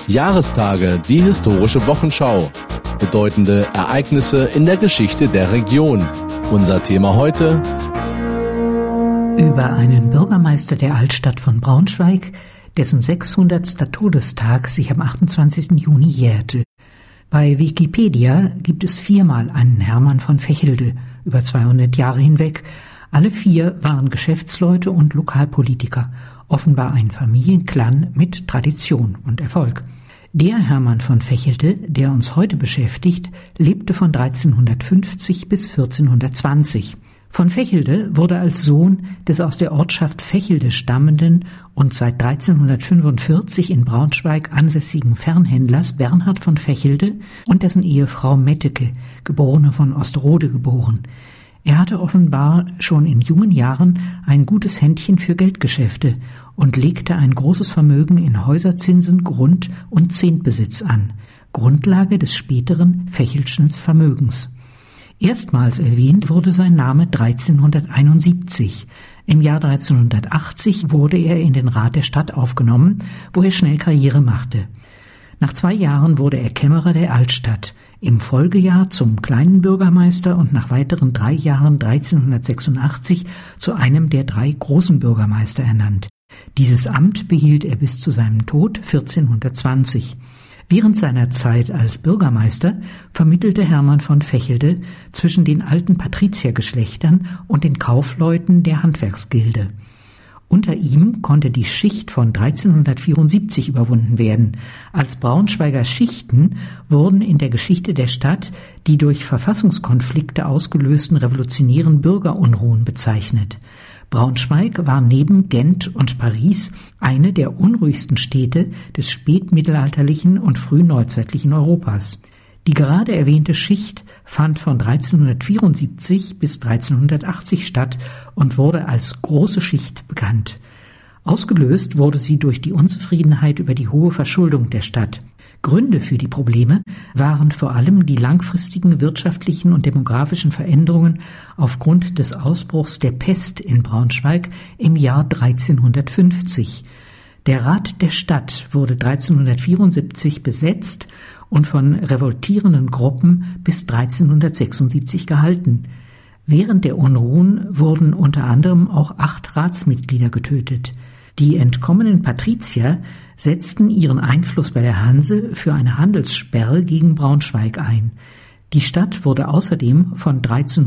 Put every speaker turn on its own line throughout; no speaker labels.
Jahrestage, die historische Wochenschau. Bedeutende Ereignisse in der Geschichte der Region. Unser Thema heute:
über einen Bürgermeister der Altstadt von Braunschweig, dessen 600. Todestag sich am 28. Juni jährte. Bei Wikipedia gibt es 4-mal einen Hermann von Vechelde über 200 Jahre hinweg. Alle 4 waren Geschäftsleute und Lokalpolitiker, offenbar ein Familienclan mit Tradition und Erfolg. Der Hermann von Vechelde, der uns heute beschäftigt, lebte von 1350 bis 1420. Von Vechelde wurde als Sohn des aus der Ortschaft Vechelde stammenden und seit 1345 in Braunschweig ansässigen Fernhändlers Bernhard von Vechelde und dessen Ehefrau Metteke, geborene von Osterode, geboren. Er hatte offenbar schon in jungen Jahren ein gutes Händchen für Geldgeschäfte und legte ein großes Vermögen in Häuserzinsen, Grund- und Zehntbesitz an, Grundlage des späteren Vechelschen Vermögens. Erstmals erwähnt wurde sein Name 1371. Im Jahr 1380 wurde er in den Rat der Stadt aufgenommen, wo er schnell Karriere machte. Nach 2 Jahren wurde er Kämmerer der Altstadt, im Folgejahr zum kleinen Bürgermeister und nach weiteren 3 Jahren 1386 zu einem der 3 großen Bürgermeister ernannt. Dieses Amt behielt er bis zu seinem Tod 1420. Während seiner Zeit als Bürgermeister vermittelte Hermann von Vechelde zwischen den alten Patriziergeschlechtern und den Kaufleuten der Handwerksgilde. Unter ihm konnte die Schicht von 1374 überwunden werden. Als Braunschweiger Schichten wurden in der Geschichte der Stadt die durch Verfassungskonflikte ausgelösten revolutionären Bürgerunruhen bezeichnet. Braunschweig war neben Gent und Paris eine der unruhigsten Städte des spätmittelalterlichen und frühneuzeitlichen Europas. Die gerade erwähnte Schicht fand von 1374 bis 1380 statt und wurde als Große Schicht bekannt. Ausgelöst wurde sie durch die Unzufriedenheit über die hohe Verschuldung der Stadt. Gründe für die Probleme waren vor allem die langfristigen wirtschaftlichen und demografischen Veränderungen aufgrund des Ausbruchs der Pest in Braunschweig im Jahr 1350. Der Rat der Stadt wurde 1374 besetzt und von revoltierenden Gruppen bis 1376 gehalten. Während der Unruhen wurden unter anderem auch 8 Ratsmitglieder getötet. Die entkommenen Patrizier setzten ihren Einfluss bei der Hanse für eine Handelssperre gegen Braunschweig ein. Die Stadt wurde außerdem von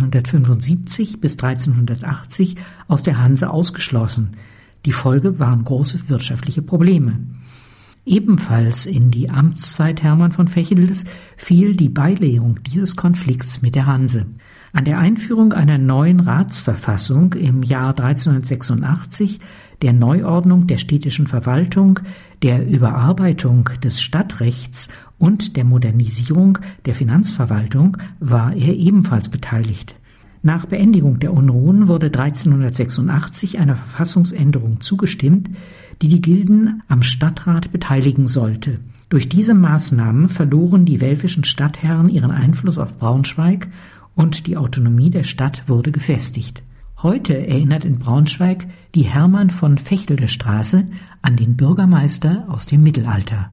1375 bis 1380 aus der Hanse ausgeschlossen. Die Folge waren große wirtschaftliche Probleme. Ebenfalls in die Amtszeit Hermann von Vecheldes fiel die Beilegung dieses Konflikts mit der Hanse. An der Einführung einer neuen Ratsverfassung im Jahr 1386, der Neuordnung der städtischen Verwaltung, der Überarbeitung des Stadtrechts und der Modernisierung der Finanzverwaltung war er ebenfalls beteiligt. Nach Beendigung der Unruhen wurde 1386 einer Verfassungsänderung zugestimmt, die die Gilden am Stadtrat beteiligen sollte. Durch diese Maßnahmen verloren die welfischen Stadtherren ihren Einfluss auf Braunschweig und die Autonomie der Stadt wurde gefestigt. Heute erinnert in Braunschweig die Hermann von Vechelde Straße an den Bürgermeister aus dem Mittelalter.